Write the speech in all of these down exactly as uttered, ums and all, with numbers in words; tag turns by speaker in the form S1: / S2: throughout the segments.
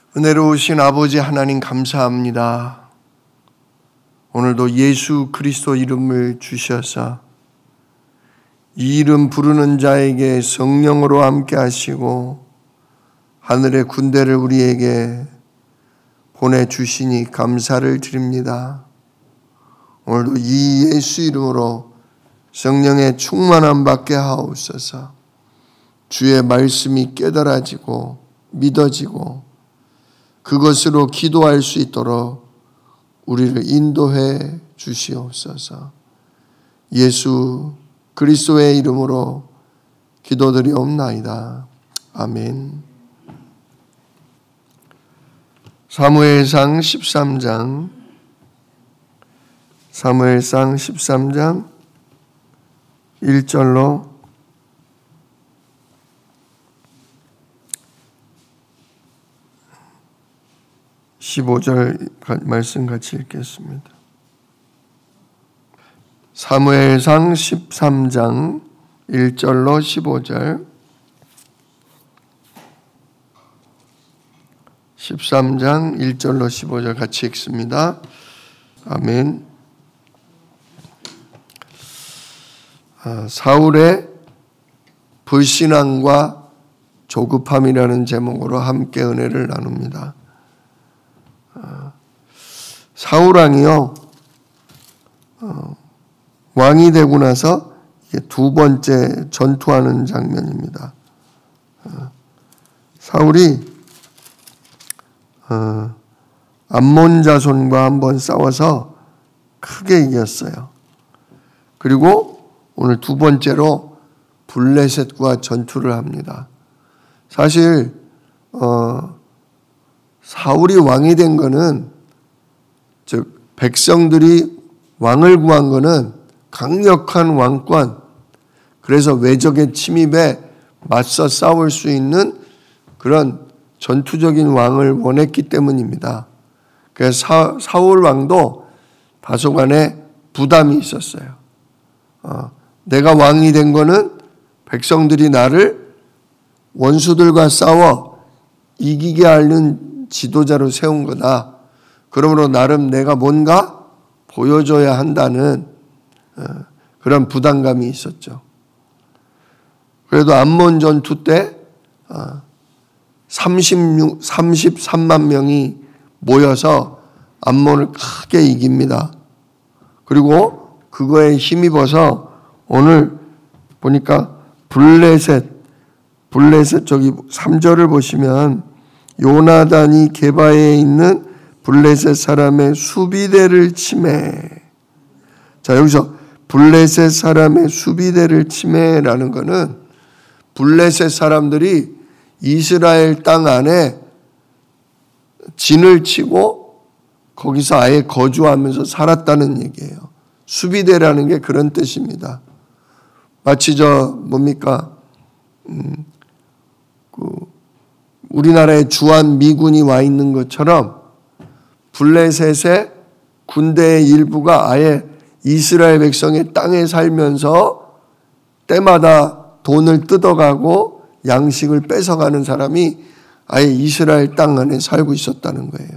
S1: 은혜로우신 아버지 하나님 감사합니다. 오늘도 예수 그리스도 이름을 주셔서 이 이름 부르는 자에게 성령으로 함께 하시고 하늘의 군대를 우리에게 보내주시니 감사를 드립니다. 오늘도 이 예수 이름으로 성령의 충만함 받게 하옵소서. 주의 말씀이 깨달아지고 믿어지고 그것으로 기도할 수 있도록 우리를 인도해 주시옵소서. 예수 그리스도의 이름으로 기도드리옵나이다. 아멘. 사무엘상 십삼 장 사무엘상 십삼 장 일 절로 십오 절 말씀 같이 읽겠습니다. 사무엘상 십삼 장 일 절로 십오 절 십삼 장 일 절로 십오 절 같이 읽습니다. 아멘. 아, 사울의 불신앙과 조급함이라는 제목으로 함께 은혜를 나눕니다. 사울왕이요 어, 왕이 되고 나서 이게 두 번째 전투하는 장면입니다. 어, 사울이 어, 암몬 자손과 한번 싸워서 크게 이겼어요. 그리고 오늘 두 번째로 블레셋과 전투를 합니다. 사실 어, 사울이 왕이 된 거는 즉 백성들이 왕을 구한 거는 강력한 왕권, 그래서 외적의 침입에 맞서 싸울 수 있는 그런 전투적인 왕을 원했기 때문입니다. 그래서 사, 사울 왕도 다소간의 부담이 있었어요. 어, 내가 왕이 된 거는 백성들이 나를 원수들과 싸워 이기게 하는 지도자로 세운 거다. 그러므로 나름 내가 뭔가 보여줘야 한다는 그런 부담감이 있었죠. 그래도 암몬 전투 때 삼십육, 삼십삼만 명이 모여서 암몬을 크게 이깁니다. 그리고 그거에 힘입어서 오늘 보니까 블레셋, 블레셋 저기 삼 절을 보시면 요나단이 게바에 있는 블레셋 사람의 수비대를 치매. 자, 여기서 블레셋 사람의 수비대를 치매라는 것은 블레셋 사람들이 이스라엘 땅 안에 진을 치고 거기서 아예 거주하면서 살았다는 얘기예요. 수비대라는 게 그런 뜻입니다. 마치 저 뭡니까? 음, 그 우리나라에 주한 미군이 와 있는 것처럼 블레셋의 군대의 일부가 아예 이스라엘 백성의 땅에 살면서 때마다 돈을 뜯어가고 양식을 뺏어가는 사람이 아예 이스라엘 땅 안에 살고 있었다는 거예요.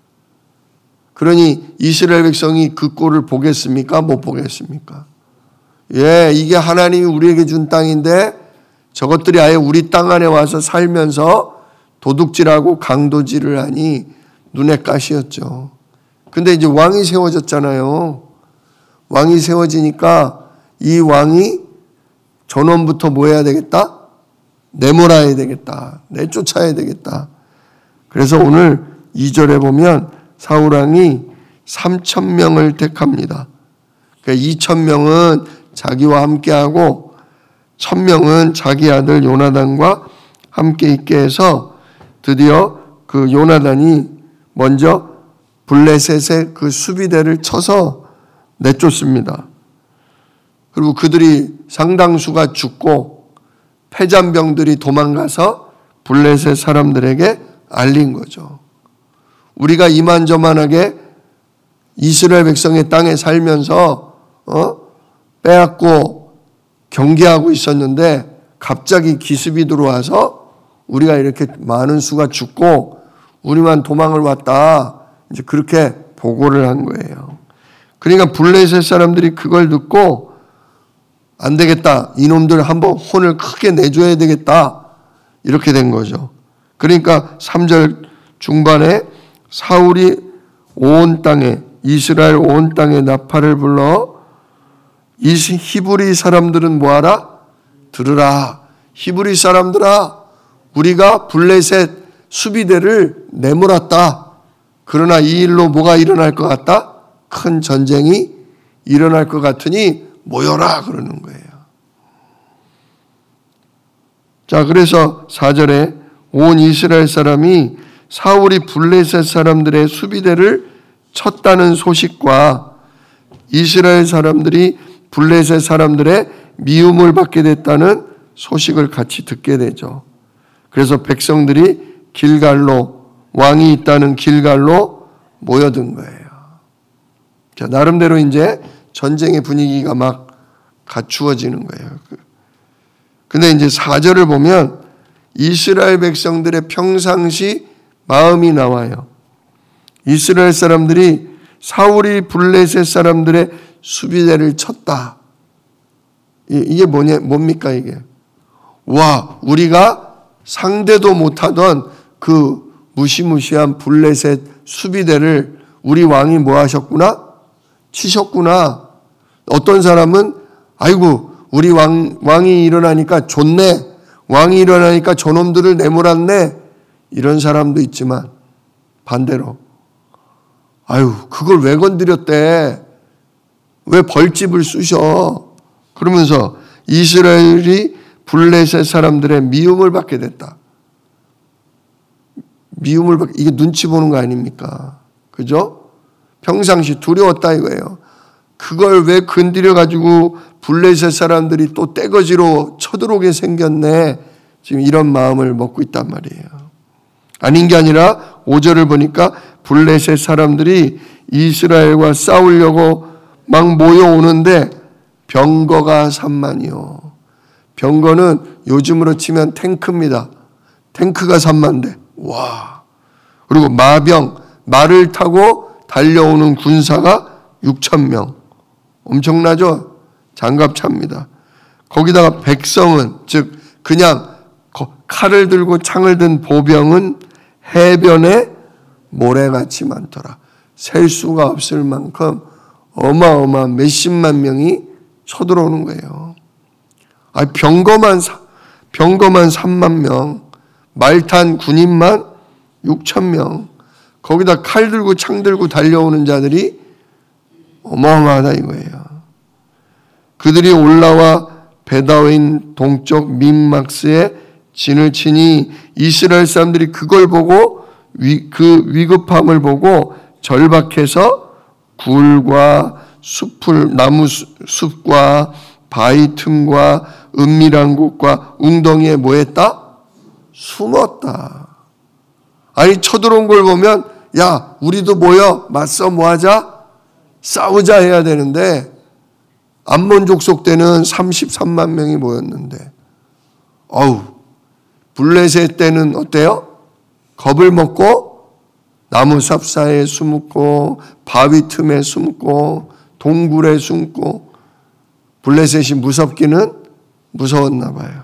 S1: 그러니 이스라엘 백성이 그 꼴을 보겠습니까? 못 보겠습니까? 예, 이게 하나님이 우리에게 준 땅인데 저것들이 아예 우리 땅 안에 와서 살면서 도둑질하고 강도질을 하니 눈에 가시였죠. 근데 이제 왕이 세워졌잖아요. 왕이 세워지니까 이 왕이 전원부터 뭐 해야 되겠다? 내몰아야 되겠다. 내쫓아야 되겠다. 그래서 오늘 이 절에 보면 사울왕이 삼천 명을 택합니다. 그러니까 이천 명은 자기와 함께하고 천 명은 자기 아들 요나단과 함께 있게 해서 드디어 그 요나단이 먼저 블레셋의 그 수비대를 쳐서 내쫓습니다. 그리고 그들이 상당수가 죽고 패잔병들이 도망가서 블레셋 사람들에게 알린 거죠. 우리가 이만저만하게 이스라엘 백성의 땅에 살면서 어? 빼앗고 경계하고 있었는데 갑자기 기습이 들어와서 우리가 이렇게 많은 수가 죽고 우리만 도망을 왔다. 이제 그렇게 보고를 한 거예요. 그러니까 블레셋 사람들이 그걸 듣고 안 되겠다. 이놈들 한번 혼을 크게 내줘야 되겠다. 이렇게 된 거죠. 그러니까 삼 절 중반에 사울이 온 땅에 이스라엘 온 땅에 나팔을 불러 이 히브리 사람들은 뭐하라? 들으라. 히브리 사람들아, 우리가 블레셋 수비대를 내몰았다. 그러나 이 일로 뭐가 일어날 것 같다? 큰 전쟁이 일어날 것 같으니 모여라 그러는 거예요. 자, 그래서 사 절에 온 이스라엘 사람이 사울이 블레셋 사람들의 수비대를 쳤다는 소식과 이스라엘 사람들이 블레셋 사람들의 미움을 받게 됐다는 소식을 같이 듣게 되죠. 그래서 백성들이 길갈로, 왕이 있다는 길갈로 모여든 거예요. 자, 나름대로 이제 전쟁의 분위기가 막 갖추어지는 거예요. 근데 이제 사 절을 보면 이스라엘 백성들의 평상시 마음이 나와요. 이스라엘 사람들이 사울이 블레셋 사람들의 수비대를 쳤다. 이게 뭐냐, 뭡니까 이게? 와, 우리가 상대도 못하던 그 무시무시한 블레셋 수비대를 우리 왕이 뭐 하셨구나? 치셨구나. 어떤 사람은 아이고 우리 왕, 왕이 일어나니까 좋네. 왕이 일어나니까 저놈들을 내몰았네. 이런 사람도 있지만 반대로 아유 그걸 왜 건드렸대. 왜 벌집을 쑤셔. 그러면서 이스라엘이 블레셋 사람들의 미움을 받게 됐다. 미움을 받게, 이게 눈치 보는 거 아닙니까? 그죠? 평상시 두려웠다 이거예요. 그걸 왜 건드려가지고 블레셋 사람들이 또 떼거지로 쳐들어오게 생겼네. 지금 이런 마음을 먹고 있단 말이에요. 아닌 게 아니라 오 절을 보니까 블레셋 사람들이 이스라엘과 싸우려고 막 모여오는데 병거가 삼만이요. 병거는 요즘으로 치면 탱크입니다. 탱크가 삼만 대. 와. 그리고 마병, 말을 타고 달려오는 군사가 육천 명. 엄청나죠? 장갑차입니다. 거기다가 백성은, 즉 그냥 칼을 들고 창을 든 보병은 해변에 모래같이 많더라. 셀 수가 없을 만큼 어마어마한 몇십만 명이 쳐들어오는 거예요. 아, 병거만, 병거만 삼만 명, 말탄 군인만 육천 명, 거기다 칼 들고 창 들고 달려오는 자들이 어마어마하다 이거예요. 그들이 올라와 베다윈 동쪽 민막스에 진을 치니 이스라엘 사람들이 그걸 보고 위, 그 위급함을 보고 절박해서 굴과 숲을, 나무 숲과 바위 틈과 은밀한 곳과 웅덩이에 뭐 했다? 숨었다. 아니 쳐들어온 걸 보면 야 우리도 모여 맞서 뭐하자? 싸우자 해야 되는데 암몬 족속 때는 삼십삼만 명이 모였는데 어우 블레셋 때는 어때요? 겁을 먹고 나무 삽사에 숨고 바위 틈에 숨고 동굴에 숨고 블레셋이 무섭기는 무서웠나 봐요.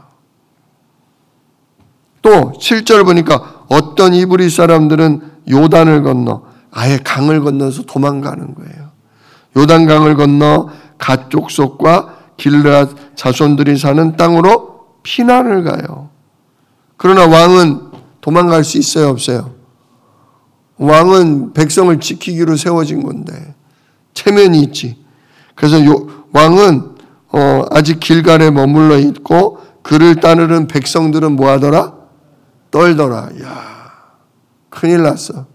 S1: 또 칠 절 보니까 어떤 이브리 사람들은 요단을 건너 아예 강을 건너서 도망가는 거예요. 요단강을 건너 갓 족속과 길르앗 자손들이 사는 땅으로 피난을 가요. 그러나 왕은 도망갈 수 있어요, 없어요? 왕은 백성을 지키기로 세워진 건데 체면이 있지. 그래서 요, 왕은 어, 아직 길갈에 머물러 있고 그를 따르는 백성들은 뭐 하더라? 떨더라. 야, 큰일 났어.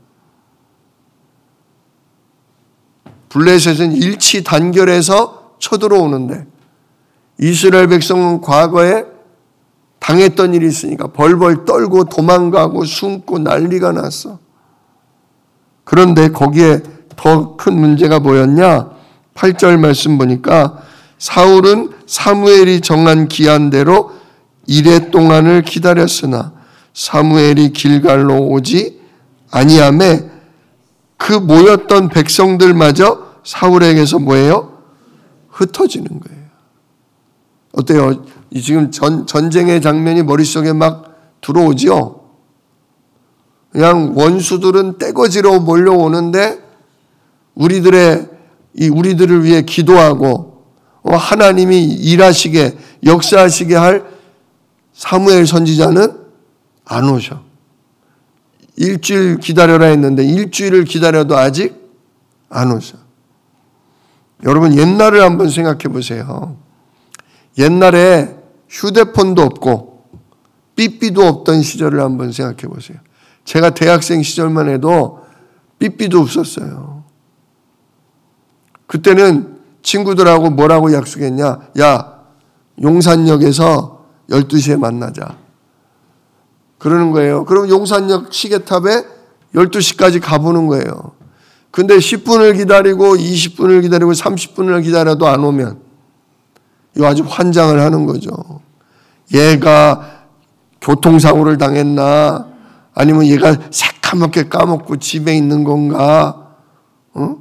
S1: 블레셋은 일치 단결해서 쳐들어오는데 이스라엘 백성은 과거에 당했던 일이 있으니까 벌벌 떨고 도망가고 숨고 난리가 났어. 그런데 거기에 더 큰 문제가 뭐였냐? 팔 절 말씀 보니까 사울은 사무엘이 정한 기한대로 이레 동안을 기다렸으나 사무엘이 길갈로 오지 아니하매 그 모였던 백성들마저 사울에게서 뭐예요? 흩어지는 거예요. 어때요? 지금 전, 전쟁의 장면이 머릿속에 막 들어오죠? 그냥 원수들은 떼거지로 몰려오는데 우리들의, 이 우리들을 위해 기도하고 하나님이 일하시게, 역사하시게 할 사무엘 선지자는 안 오셔. 일주일 기다려라 했는데 일주일을 기다려도 아직 안 오셔. 여러분 옛날을 한번 생각해 보세요. 옛날에 휴대폰도 없고 삐삐도 없던 시절을 한번 생각해 보세요. 제가 대학생 시절만 해도 삐삐도 없었어요. 그때는 친구들하고 뭐라고 약속했냐? 야, 용산역에서 열두 시에 만나자. 그러는 거예요. 그럼 용산역 시계탑에 열두 시까지 가보는 거예요. 근데 십 분을 기다리고 이십 분을 기다리고 삼십 분을 기다려도 안 오면 이거 아주 환장을 하는 거죠. 얘가 교통사고를 당했나? 아니면 얘가 새까맣게 까먹고 집에 있는 건가? 어?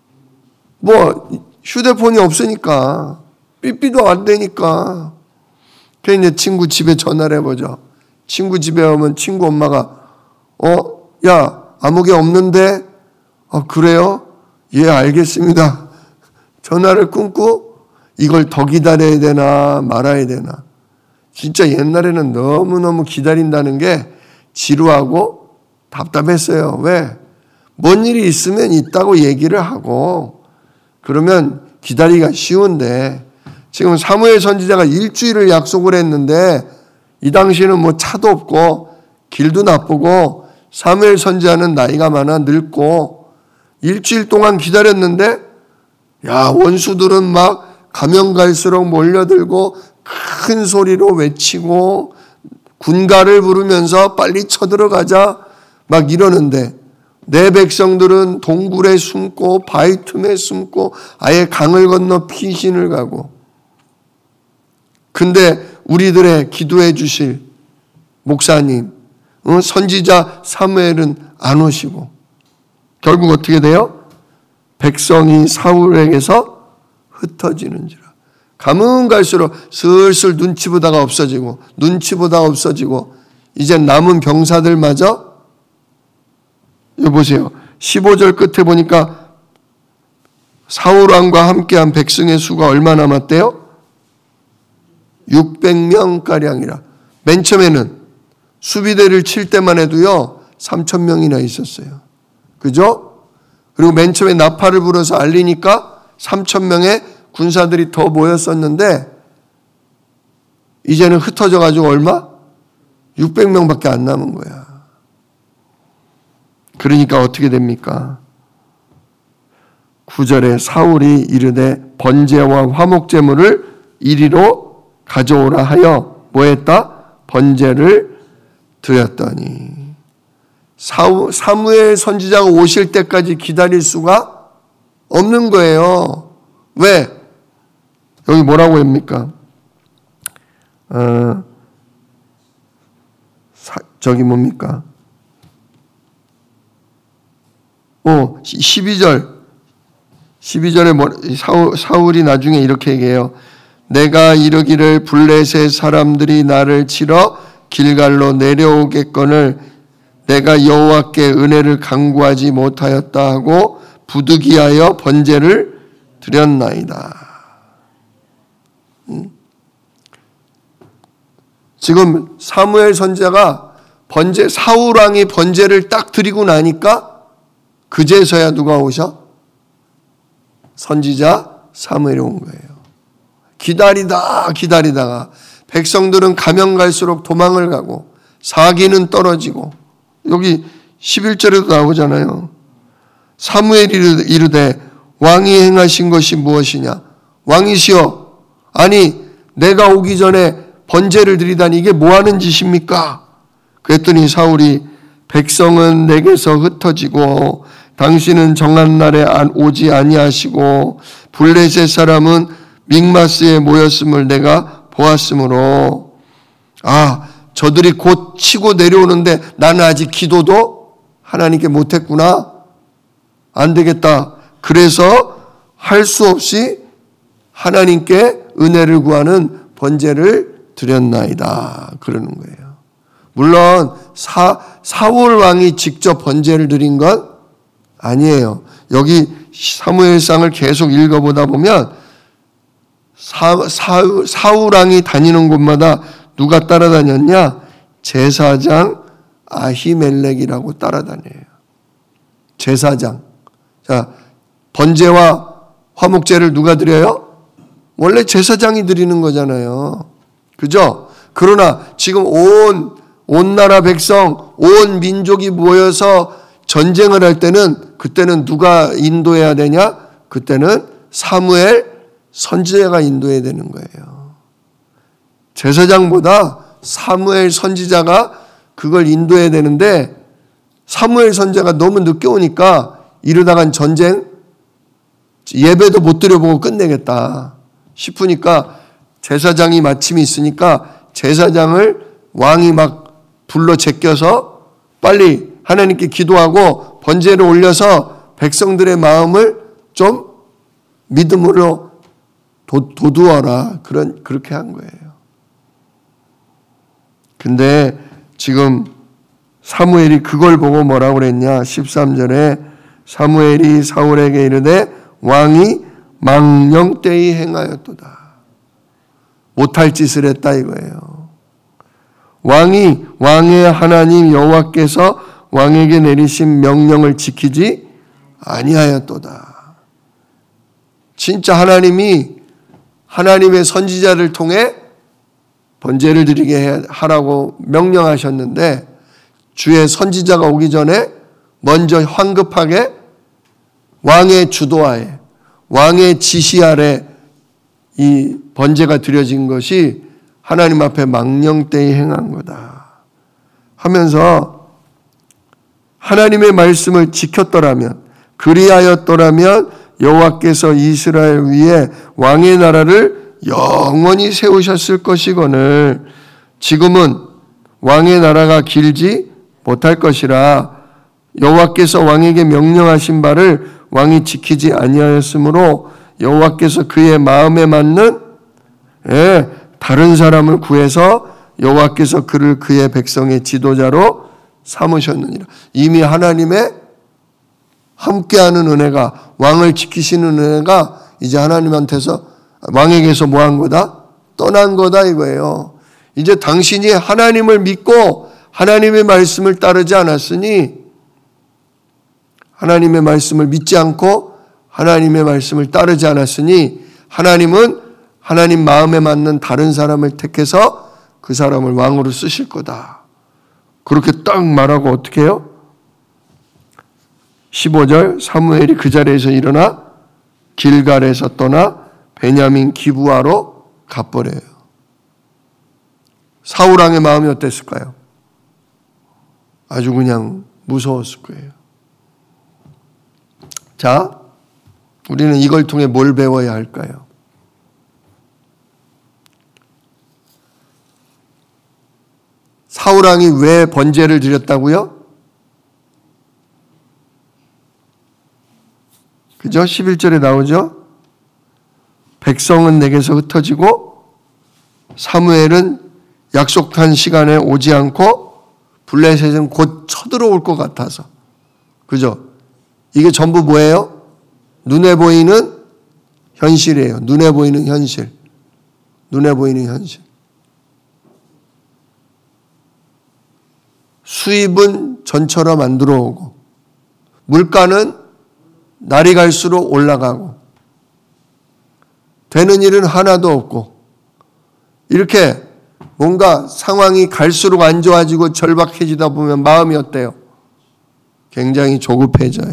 S1: 뭐 휴대폰이 없으니까 삐삐도 안 되니까 그래서 이제 친구 집에 전화를 해보죠. 친구 집에 오면 친구 엄마가 어? 야 아무개 없는데? 어 그래요? 예 알겠습니다. 전화를 끊고 이걸 더 기다려야 되나 말아야 되나. 진짜 옛날에는 너무너무 기다린다는 게 지루하고 답답했어요. 왜? 뭔 일이 있으면 있다고 얘기를 하고 그러면 기다리기가 쉬운데 지금 사무엘 선지자가 일주일을 약속을 했는데 이 당시에는 뭐 차도 없고 길도 나쁘고 사무엘 선지자는 나이가 많아 늙고 일주일 동안 기다렸는데 야 원수들은 막 가면 갈수록 몰려들고 큰 소리로 외치고 군가를 부르면서 빨리 쳐들어가자 막 이러는데 내 백성들은 동굴에 숨고 바위 틈에 숨고 아예 강을 건너 피신을 가고 근데 우리들의 기도해 주실 목사님 선지자 사무엘은 안 오시고 결국 어떻게 돼요? 백성이 사울에게서 흩어지는지라. 가면 갈수록 슬슬 눈치 보다가 없어지고 눈치 보다가 없어지고 이제 남은 병사들마저 여기 보세요. 십오 절 끝에 보니까 사울왕과 함께한 백성의 수가 얼마 남았대요? 육백 명가량이라. 맨 처음에는 수비대를 칠 때만 해도요 삼천 명이나 있었어요. 그죠? 그리고 맨 처음에 나팔을 불어서 알리니까 삼천 명의 군사들이 더 모였었는데 이제는 흩어져 가지고 얼마? 육백 명밖에 안 남은 거야. 그러니까 어떻게 됩니까? 구 절에 사울이 이르되 번제와 화목제물을 이리로 가져오라 하여 뭐했다? 번제를 드렸더니 사우, 사무엘 선지자가 오실 때까지 기다릴 수가 없는 거예요. 왜? 여기 뭐라고 합니까? 어, 사, 저기 뭡니까? 어, 십이 절. 십이 절에 뭐, 사울, 사울이 나중에 이렇게 얘기해요. 내가 이르기를 블레셋 사람들이 나를 치러 길갈로 내려오겠거늘 내가 여호와께 은혜를 간구하지 못하였다 하고 부득이하여 번제를 드렸나이다. 음? 지금 사무엘 선지자가 번제 사울 왕이 번제를 딱 드리고 나니까 그제서야 누가 오셔? 선지자 사무엘이 온 거예요. 기다리다 기다리다가 백성들은 가면 갈수록 도망을 가고 사기는 떨어지고 여기 십일 절에도 나오잖아요. 사무엘이 이르되 왕이 행하신 것이 무엇이냐? 왕이시여 아니 내가 오기 전에 번제를 드리다니 이게 뭐하는 짓입니까? 그랬더니 사울이 백성은 내게서 흩어지고 당신은 정한 날에 오지 아니하시고 블레셋 사람은 믹마스에 모였음을 내가 보았으므로 아 저들이 곧 치고 내려오는데 나는 아직 기도도 하나님께 못했구나. 안 되겠다. 그래서 할 수 없이 하나님께 은혜를 구하는 번제를 드렸나이다. 그러는 거예요. 물론 사, 사울 왕이 직접 번제를 드린 건 아니에요. 여기 사무엘상을 계속 읽어보다 보면 사, 사, 사울 왕이 다니는 곳마다 누가 따라다녔냐? 제사장 아히멜렉이라고 따라다녀요. 제사장. 자, 번제와 화목제를 누가 드려요? 원래 제사장이 드리는 거잖아요. 그죠? 그러나 지금 온, 온 나라 백성, 온 민족이 모여서 전쟁을 할 때는 그때는 누가 인도해야 되냐? 그때는 사무엘 선지자가 인도해야 되는 거예요. 제사장보다 사무엘 선지자가 그걸 인도해야 되는데 사무엘 선지자가 너무 늦게 오니까 이러다간 전쟁 예배도 못 드려보고 끝내겠다 싶으니까 제사장이 마침이 있으니까 제사장을 왕이 막 불러 제껴서 빨리 하나님께 기도하고 번제를 올려서 백성들의 마음을 좀 믿음으로 도, 도두어라. 그런, 그렇게 한 거예요. 근데 지금 사무엘이 그걸 보고 뭐라고 그랬냐? 십삼 절에 사무엘이 사울에게 이르되 왕이 망령되이 행하였도다. 못할 짓을 했다 이거예요. 왕이 왕의 하나님 여호와께서 왕에게 내리신 명령을 지키지 아니하였도다. 진짜 하나님이 하나님의 선지자를 통해 번제를 드리게 하라고 명령하셨는데 주의 선지자가 오기 전에 먼저 황급하게 왕의 주도하에 왕의 지시 아래 이 번제가 드려진 것이 하나님 앞에 망령되이 행한 거다 하면서 하나님의 말씀을 지켰더라면 그리하였더라면 여호와께서 이스라엘 위에 왕의 나라를 영원히 세우셨을 것이거늘 지금은 왕의 나라가 길지 못할 것이라 여호와께서 왕에게 명령하신 바를 왕이 지키지 아니하였으므로 여호와께서 그의 마음에 맞는 예, 다른 사람을 구해서 여호와께서 그를 그의 백성의 지도자로 삼으셨느니라. 이미 하나님의 함께하는 은혜가 왕을 지키시는 은혜가 이제 하나님한테서 왕에게서 뭐 한 거다? 떠난 거다 이거예요. 이제 당신이 하나님을 믿고 하나님의 말씀을 따르지 않았으니 하나님의 말씀을 믿지 않고 하나님의 말씀을 따르지 않았으니 하나님은 하나님 마음에 맞는 다른 사람을 택해서 그 사람을 왕으로 쓰실 거다. 그렇게 딱 말하고 어떻게 해요? 십오 절 사무엘이 그 자리에서 일어나 길갈에서 떠나 베냐민 기브아로 가버려요. 사울 왕의 마음이 어땠을까요? 아주 그냥 무서웠을 거예요. 자, 우리는 이걸 통해 뭘 배워야 할까요? 사울 왕이 왜 번제를 드렸다고요? 그죠? 십일 절에 나오죠? 백성은 내게서 흩어지고 사무엘은 약속한 시간에 오지 않고 블레셋은 곧 쳐들어올 것 같아서. 그죠? 이게 전부 뭐예요? 눈에 보이는 현실이에요. 눈에 보이는 현실. 눈에 보이는 현실. 수입은 전처럼 안 들어오고 물가는 날이 갈수록 올라가고 되는 일은 하나도 없고 이렇게 뭔가 상황이 갈수록 안 좋아지고 절박해지다 보면 마음이 어때요? 굉장히 조급해져요.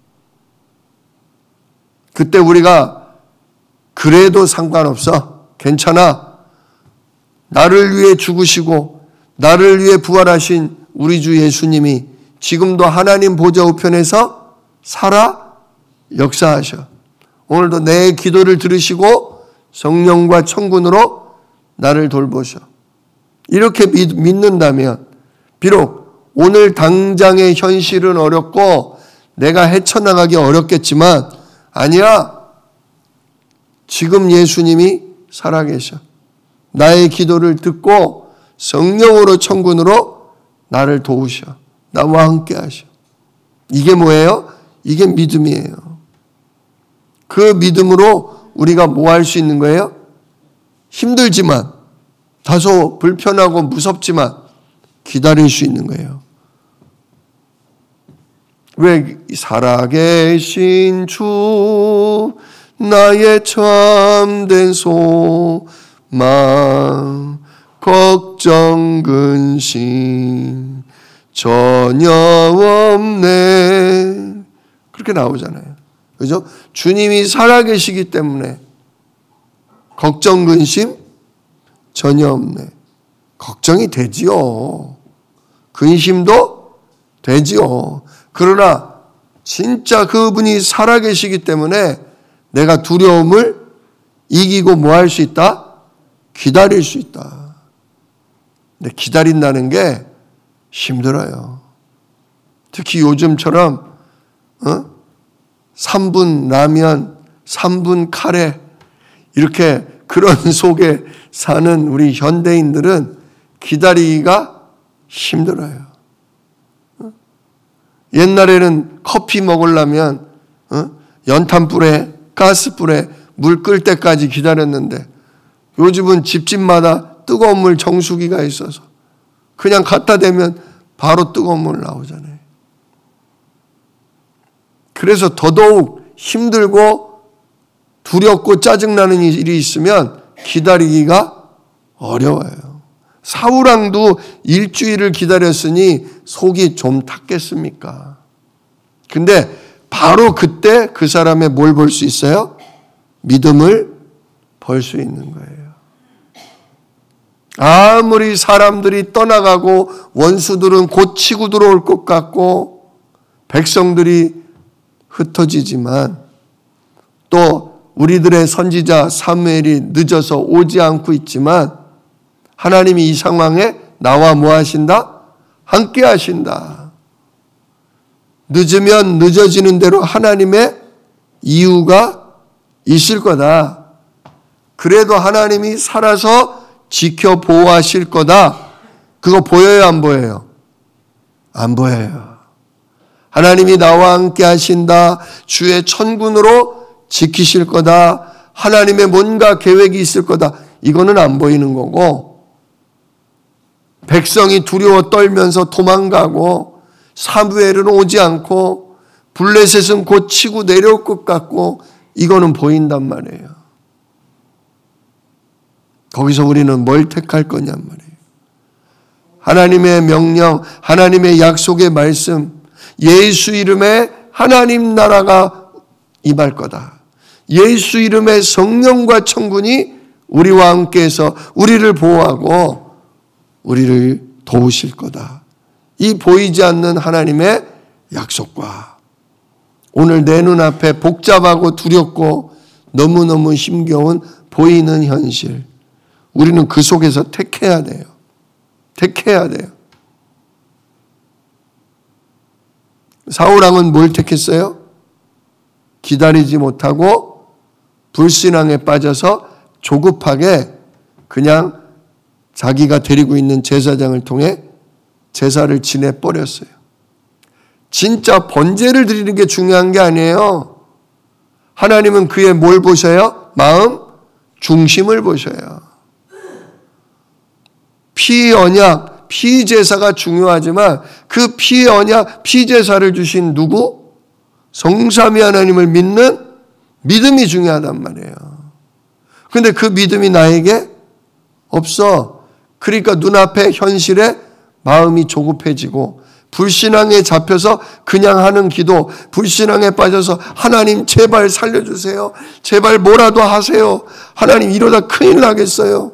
S1: 그때 우리가 그래도 상관없어. 괜찮아. 나를 위해 죽으시고 나를 위해 부활하신 우리 주 예수님이 지금도 하나님 보좌 우편에서 살아 역사하셔. 오늘도 내 기도를 들으시고 성령과 천군으로 나를 돌보셔. 이렇게 믿, 믿는다면 비록 오늘 당장의 현실은 어렵고 내가 헤쳐나가기 어렵겠지만 아니야. 지금 예수님이 살아계셔. 나의 기도를 듣고 성령으로 천군으로 나를 도우셔. 나와 함께 하셔. 이게 뭐예요? 이게 믿음이에요. 그 믿음으로 우리가 뭐 할 수 있는 거예요? 힘들지만, 다소 불편하고 무섭지만 기다릴 수 있는 거예요. 왜? 살아계신 주 나의 참된 소망 걱정 근심 전혀 없네. 그렇게 나오잖아요. 그죠? 주님이 살아계시기 때문에 걱정 근심 전혀 없네. 걱정이 되지요. 근심도 되지요. 그러나 진짜 그분이 살아계시기 때문에 내가 두려움을 이기고 뭐 할 수 있다? 기다릴 수 있다. 근데 기다린다는 게 힘들어요. 특히 요즘처럼 어? 삼 분 라면, 삼 분 카레 이렇게 그런 속에 사는 우리 현대인들은 기다리기가 힘들어요. 어? 옛날에는 커피 먹으려면 어? 연탄불에 가스불에 물 끓을 때까지 기다렸는데 요즘은 집집마다 뜨거운 물 정수기가 있어서 그냥 갖다 대면 바로 뜨거운 물 나오잖아요. 그래서 더더욱 힘들고 두렵고 짜증나는 일이 있으면 기다리기가 어려워요. 사울왕도 일주일을 기다렸으니 속이 좀 탔겠습니까? 근데 바로 그때 그 사람의 뭘 볼 수 있어요? 믿음을 볼 수 있는 거예요. 아무리 사람들이 떠나가고 원수들은 곧 치고 들어올 것 같고 백성들이 흩어지지만 또 우리들의 선지자 사무엘이 늦어서 오지 않고 있지만 하나님이 이 상황에 나와 뭐 하신다? 함께 하신다. 늦으면 늦어지는 대로 하나님의 이유가 있을 거다. 그래도 하나님이 살아서 지켜 보호하실 거다. 그거 보여요, 안 보여요? 안 보여요. 하나님이 나와 함께 하신다. 주의 천군으로 지키실 거다. 하나님의 뭔가 계획이 있을 거다. 이거는 안 보이는 거고 백성이 두려워 떨면서 도망가고 사무엘은 오지 않고 블레셋은 곧 치고 내려올 것 같고 이거는 보인단 말이에요. 거기서 우리는 뭘 택할 거냔 말이에요. 하나님의 명령, 하나님의 약속의 말씀, 예수 이름에 하나님 나라가 임할 거다. 예수 이름의 성령과 천군이 우리와 함께해서 우리를 보호하고 우리를 도우실 거다. 이 보이지 않는 하나님의 약속과 오늘 내 눈앞에 복잡하고 두렵고 너무너무 힘겨운 보이는 현실, 우리는 그 속에서 택해야 돼요. 택해야 돼요. 사울왕은 뭘 택했어요? 기다리지 못하고 불신앙에 빠져서 조급하게 그냥 자기가 데리고 있는 제사장을 통해 제사를 지내버렸어요. 진짜 번제를 드리는 게 중요한 게 아니에요. 하나님은 그의 뭘 보셔요? 마음 중심을 보셔요. 피 언약, 피 제사가 중요하지만 그 피 언약, 피 제사를 주신 누구? 성삼위 하나님을 믿는 믿음이 중요하단 말이에요. 그런데 그 믿음이 나에게 없어. 그러니까 눈앞에 현실에 마음이 조급해지고 불신앙에 잡혀서 그냥 하는 기도, 불신앙에 빠져서 하나님 제발 살려주세요. 제발 뭐라도 하세요. 하나님 이러다 큰일 나겠어요.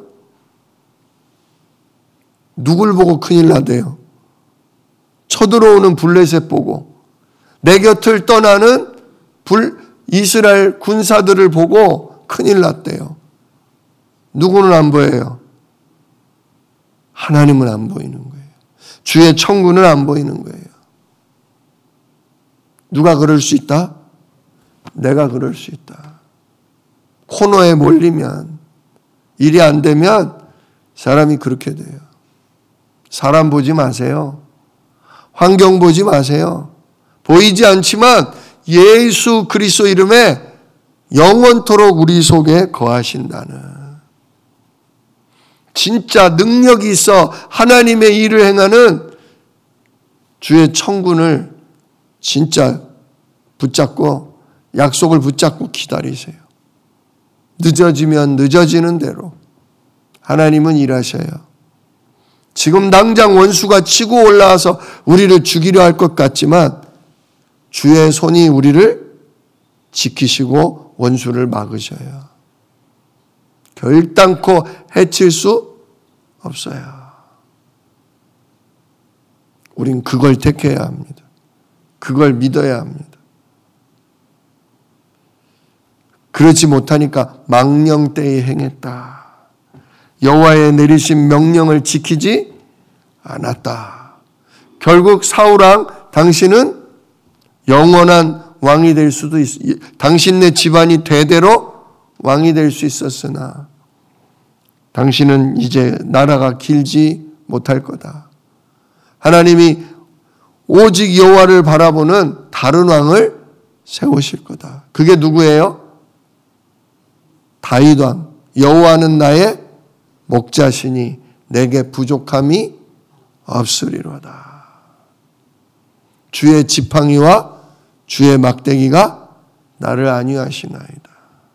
S1: 누굴 보고 큰일 나대요? 쳐들어오는 블레셋 보고, 내 곁을 떠나는 불, 이스라엘 군사들을 보고 큰일 났대요. 누구는 안 보여요? 하나님은 안 보이는 거예요. 주의 천군은 안 보이는 거예요. 누가 그럴 수 있다? 내가 그럴 수 있다. 코너에 몰리면, 일이 안 되면 사람이 그렇게 돼요. 사람 보지 마세요. 환경 보지 마세요. 보이지 않지만 예수 그리스도 이름에 영원토록 우리 속에 거하신다는, 진짜 능력이 있어 하나님의 일을 행하는 주의 천군을 진짜 붙잡고, 약속을 붙잡고 기다리세요. 늦어지면 늦어지는 대로 하나님은 일하셔요. 지금 당장 원수가 치고 올라와서 우리를 죽이려 할 것 같지만 주의 손이 우리를 지키시고 원수를 막으셔요. 결단코 해칠 수 없어요. 우린 그걸 택해야 합니다. 그걸 믿어야 합니다. 그렇지 못하니까 망령되이 행했다. 여호와의 내리신 명령을 지키지 않았다. 결국 사울왕, 당신은 영원한 왕이 될 수도 있, 당신네 집안이 대대로 왕이 될 수 있었으나 당신은 이제 나라가 길지 못할 거다. 하나님이 오직 여호와를 바라보는 다른 왕을 세우실 거다. 그게 누구예요? 다윗 왕. 여호와는 나의 목자시니 내게 부족함이 없으리로다. 주의 지팡이와 주의 막대기가 나를 안위하시나이다.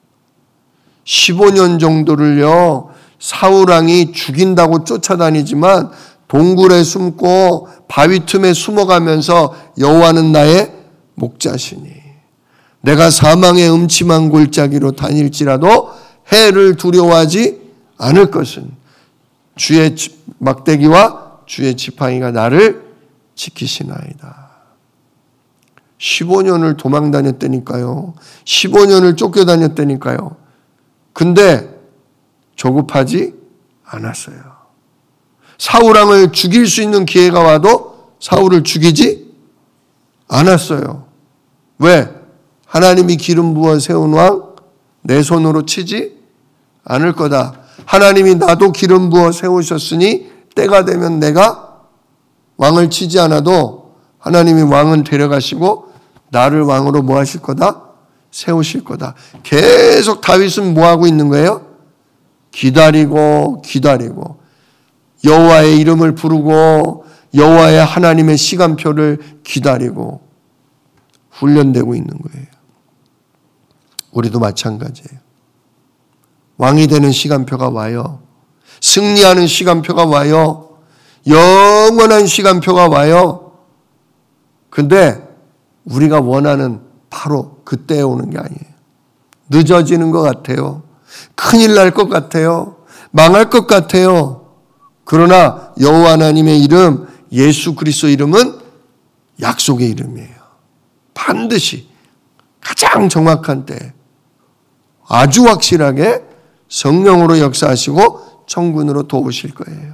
S1: 십오 년 정도를요, 사울왕이 죽인다고 쫓아다니지만 동굴에 숨고 바위 틈에 숨어가면서 여호와는 나의 목자시니 내가 사망의 음침한 골짜기로 다닐지라도 해를 두려워하지 않을 것은 주의 막대기와 주의 지팡이가 나를 지키시나이다. 십오 년을 도망 다녔다니까요. 십오 년을 쫓겨다녔다니까요. 근데 조급하지 않았어요. 사울왕을 죽일 수 있는 기회가 와도 사울을 죽이지 않았어요. 왜? 하나님이 기름 부어 세운 왕 내 손으로 치지 않을 거다. 하나님이 나도 기름 부어 세우셨으니 때가 되면 내가 왕을 치지 않아도 하나님이 왕은 데려가시고 나를 왕으로 뭐 하실 거다? 세우실 거다. 계속 다윗은 뭐 하고 있는 거예요? 기다리고 기다리고 여호와의 이름을 부르고 여호와의 하나님의 시간표를 기다리고 훈련되고 있는 거예요. 우리도 마찬가지예요. 왕이 되는 시간표가 와요. 승리하는 시간표가 와요. 영원한 시간표가 와요. 근데 우리가 원하는 바로 그때에 오는 게 아니에요. 늦어지는 것 같아요. 큰일 날 것 같아요. 망할 것 같아요. 그러나 여호와 하나님의 이름, 예수 그리스도 이름은 약속의 이름이에요. 반드시 가장 정확한 때 아주 확실하게 성령으로 역사하시고 천군으로 도우실 거예요.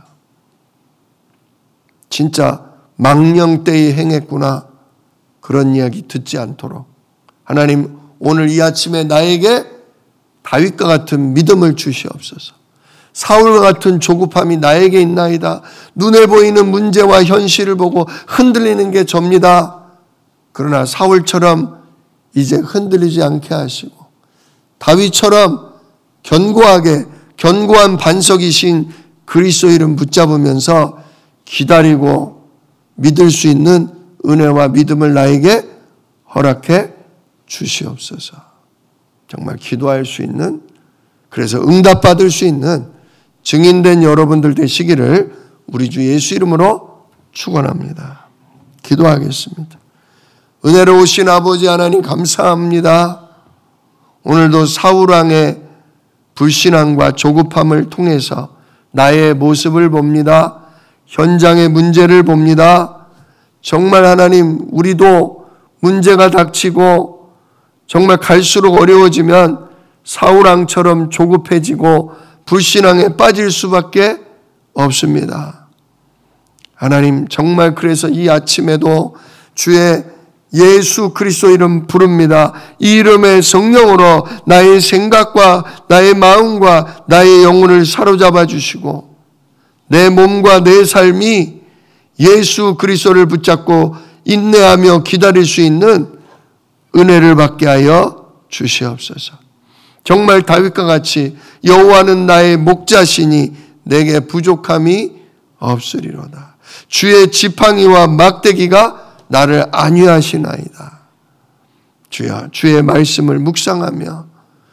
S1: 진짜 망령되이 행했구나, 그런 이야기 듣지 않도록 하나님 오늘 이 아침에 나에게 다윗과 같은 믿음을 주시옵소서. 사울과 같은 조급함이 나에게 있나이다. 눈에 보이는 문제와 현실을 보고 흔들리는 게 접니다. 그러나 사울처럼 이제 흔들리지 않게 하시고 다윗처럼 견고하게 견고한 반석이신 그리스도 이름 붙잡으면서 기다리고 믿을 수 있는 은혜와 믿음을 나에게 허락해 주시옵소서. 정말 기도할 수 있는, 그래서 응답받을 수 있는 증인된 여러분들 되시기를 우리 주 예수 이름으로 축원합니다. 기도하겠습니다. 은혜로우신 아버지 하나님 감사합니다. 오늘도 사울왕의 불신앙과 조급함을 통해서 나의 모습을 봅니다. 현장의 문제를 봅니다. 정말 하나님, 우리도 문제가 닥치고 정말 갈수록 어려워지면 사울왕처럼 조급해지고 불신앙에 빠질 수밖에 없습니다. 하나님 정말 그래서 이 아침에도 주의 예수 그리스도 이름 부릅니다. 이 이름의 성령으로 나의 생각과 나의 마음과 나의 영혼을 사로잡아 주시고 내 몸과 내 삶이 예수 그리스도를 붙잡고 인내하며 기다릴 수 있는 은혜를 받게 하여 주시옵소서. 정말 다윗과 같이 여호와는 나의 목자시니 내게 부족함이 없으리로다. 주의 지팡이와 막대기가 나를 안위하시나이다. 주여, 주의 말씀을 묵상하며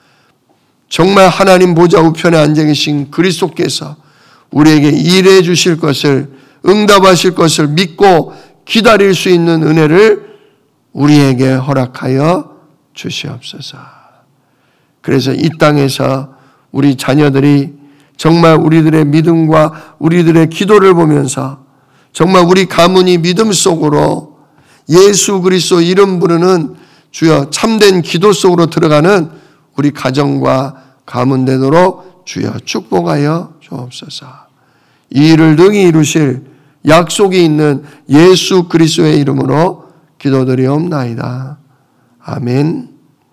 S1: 정말 하나님 보좌 우편에 앉아 계신 그리스도께서 우리에게 일해 주실 것을, 응답하실 것을 믿고 기다릴 수 있는 은혜를 우리에게 허락하여 주시옵소서. 그래서 이 땅에서 우리 자녀들이 정말 우리들의 믿음과 우리들의 기도를 보면서 정말 우리 가문이 믿음 속으로 예수 그리스도 이름 부르는 주여 참된 기도 속으로 들어가는 우리 가정과 가문 되도록 주여 축복하여 주옵소서. 이 일을 능히 이루실 약속이 있는 예수 그리스도의 이름으로 기도드리옵나이다. 아멘.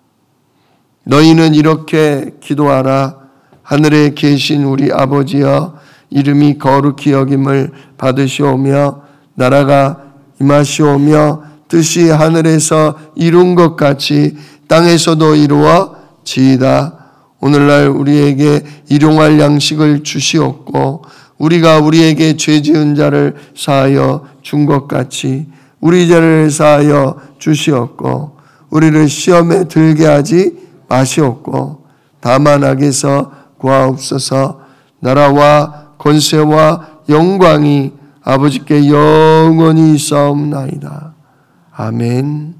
S1: 너희는 이렇게 기도하라. 하늘에 계신 우리 아버지여, 이름이 거룩히 여김을 받으시오며 나라가 임하시오며 뜻이 하늘에서 이룬 것 같이 땅에서도 이루어지이다. 오늘날 우리에게 일용할 양식을 주시옵고 우리가 우리에게 죄 지은 자를 사하여 준 것 같이 우리 죄를 사하여 주시옵고 우리를 시험에 들게 하지 마시옵고 다만 악에서 구하옵소서. 나라와 권세와 영광이 아버지께 영원히 있사옵나이다. 아멘.